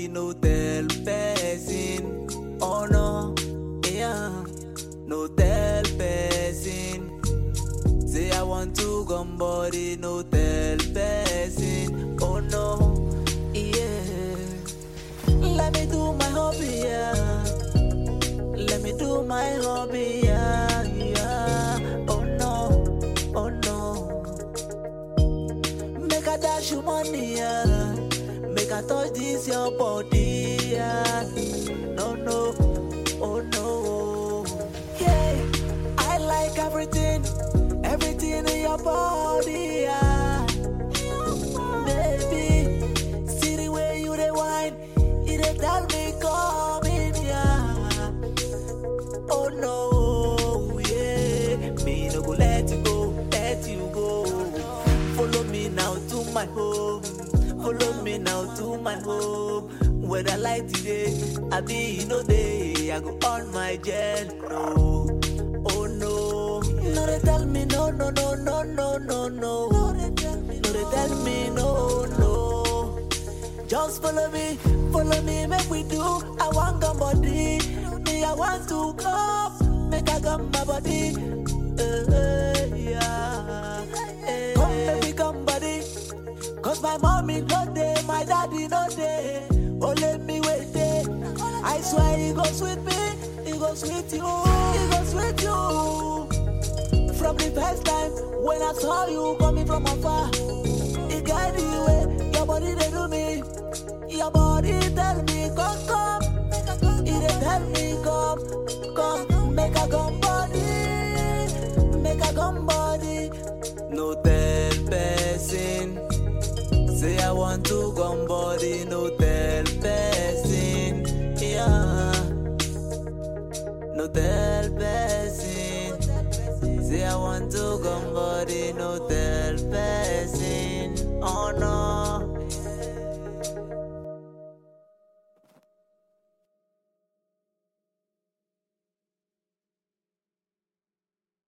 no tell person. Oh no, yeah, no tell person. Say I want to come body, no tell person. Oh no, yeah. Let me do my hobby, yeah. Let me do my hobby, yeah, yeah. Oh no, oh no. Make a dash you money, yeah. Make a touch this your body, yeah. No, no, oh no. Yeah, I like everything, everything in your body, yeah. Baby, see the way you dey wine, you dey tell me come in, yeah. Oh no, yeah. Me no go let you go, let you go. Follow me now to my home. Follow me now to my home. Whether light today, I be no day. I go on my gel, no. Oh no. No, they tell me no, no, no, no, no, no, no. No, they tell me no, no. Just follow me, make we do. I want come body. Me, I want to come. Make I come my body. Yeah. Come, baby, come body. Cause my mommy no day, my daddy no day. Oh, let me wait there. I swear he goes with me, he goes with you, he goes with you. From the first time when I saw you coming from afar, it guided the way, your body they do me, your body tell me